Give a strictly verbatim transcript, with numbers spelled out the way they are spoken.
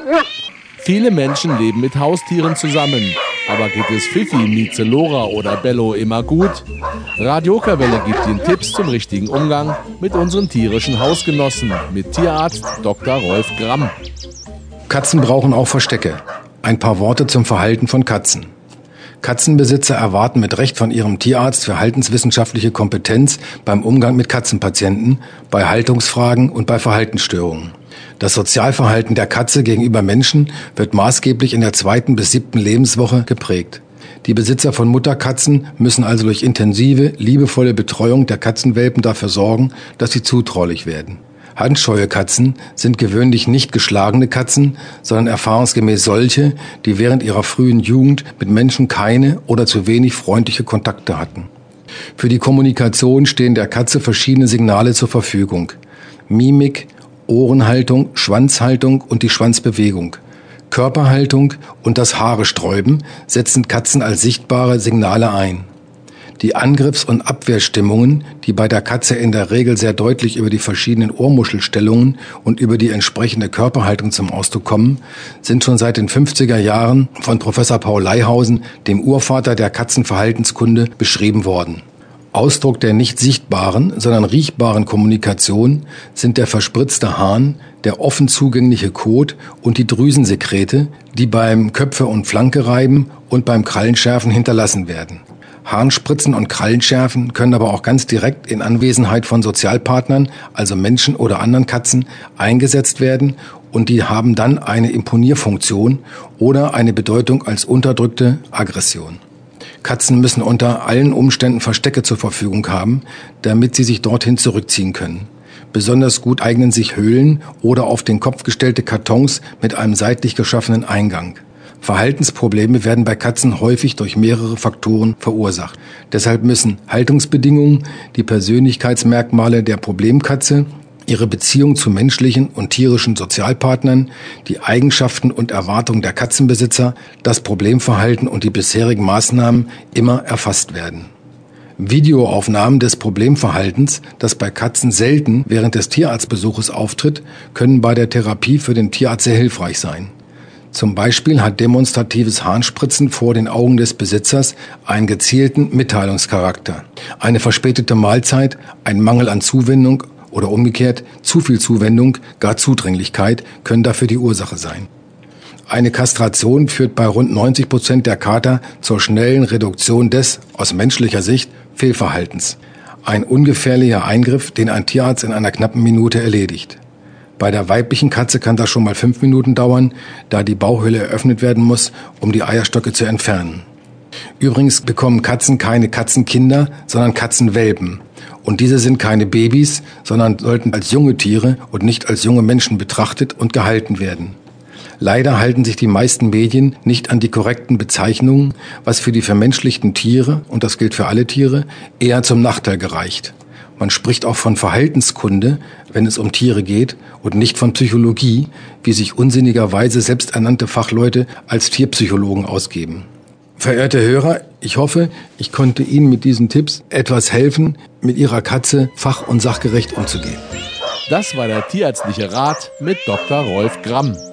Viele Menschen leben mit Haustieren zusammen. Aber geht es Fifi, Mieze, Lora oder Bello immer gut? Radio Okerwelle gibt Ihnen Tipps zum richtigen Umgang mit unseren tierischen Hausgenossen mit Tierarzt Doktor Rolf Gramm. Katzen brauchen auch Verstecke. Ein paar Worte zum Verhalten von Katzen. Katzenbesitzer erwarten mit Recht von ihrem Tierarzt verhaltenswissenschaftliche Kompetenz beim Umgang mit Katzenpatienten, bei Haltungsfragen und bei Verhaltensstörungen. Das Sozialverhalten der Katze gegenüber Menschen wird maßgeblich in der zweiten bis siebten Lebenswoche geprägt. Die Besitzer von Mutterkatzen müssen also durch intensive, liebevolle Betreuung der Katzenwelpen dafür sorgen, dass sie zutraulich werden. Handscheue Katzen sind gewöhnlich nicht geschlagene Katzen, sondern erfahrungsgemäß solche, die während ihrer frühen Jugend mit Menschen keine oder zu wenig freundliche Kontakte hatten. Für die Kommunikation stehen der Katze verschiedene Signale zur Verfügung. Mimik, Ohrenhaltung, Schwanzhaltung und die Schwanzbewegung. Körperhaltung und das Haaresträuben setzen Katzen als sichtbare Signale ein. Die Angriffs- und Abwehrstimmungen, die bei der Katze in der Regel sehr deutlich über die verschiedenen Ohrmuschelstellungen und über die entsprechende Körperhaltung zum Ausdruck kommen, sind schon seit den fünfziger Jahren von Professor Paul Leihausen, dem Urvater der Katzenverhaltenskunde, beschrieben worden. Ausdruck der nicht sichtbaren, sondern riechbaren Kommunikation sind der verspritzte Hahn, der offen zugängliche Kot und die Drüsensekrete, die beim Köpfe- und Flankereiben und beim Krallenschärfen hinterlassen werden. Harnspritzen und Krallenschärfen können aber auch ganz direkt in Anwesenheit von Sozialpartnern, also Menschen oder anderen Katzen, eingesetzt werden und die haben dann eine Imponierfunktion oder eine Bedeutung als unterdrückte Aggression. Katzen müssen unter allen Umständen Verstecke zur Verfügung haben, damit sie sich dorthin zurückziehen können. Besonders gut eignen sich Höhlen oder auf den Kopf gestellte Kartons mit einem seitlich geschaffenen Eingang. Verhaltensprobleme werden bei Katzen häufig durch mehrere Faktoren verursacht. Deshalb müssen Haltungsbedingungen, die Persönlichkeitsmerkmale der Problemkatze, ihre Beziehung zu menschlichen und tierischen Sozialpartnern, die Eigenschaften und Erwartungen der Katzenbesitzer, das Problemverhalten und die bisherigen Maßnahmen immer erfasst werden. Videoaufnahmen des Problemverhaltens, das bei Katzen selten während des Tierarztbesuches auftritt, können bei der Therapie für den Tierarzt sehr hilfreich sein. Zum Beispiel hat demonstratives Harnspritzen vor den Augen des Besitzers einen gezielten Mitteilungscharakter. Eine verspätete Mahlzeit, ein Mangel an Zuwendung oder umgekehrt zu viel Zuwendung, gar Zudringlichkeit können dafür die Ursache sein. Eine Kastration führt bei rund neunzig Prozent der Kater zur schnellen Reduktion des, aus menschlicher Sicht, Fehlverhaltens. Ein ungefährlicher Eingriff, den ein Tierarzt in einer knappen Minute erledigt. Bei der weiblichen Katze kann das schon mal fünf Minuten dauern, da die Bauchhöhle eröffnet werden muss, um die Eierstöcke zu entfernen. Übrigens bekommen Katzen keine Katzenkinder, sondern Katzenwelpen. Und diese sind keine Babys, sondern sollten als junge Tiere und nicht als junge Menschen betrachtet und gehalten werden. Leider halten sich die meisten Medien nicht an die korrekten Bezeichnungen, was für die vermenschlichten Tiere, und das gilt für alle Tiere, eher zum Nachteil gereicht. Man spricht auch von Verhaltenskunde, wenn es um Tiere geht, und nicht von Psychologie, wie sich unsinnigerweise selbsternannte Fachleute als Tierpsychologen ausgeben. Verehrte Hörer, ich hoffe, ich konnte Ihnen mit diesen Tipps etwas helfen, mit Ihrer Katze fach- und sachgerecht umzugehen. Das war der tierärztliche Rat mit Doktor Rolf Gramm.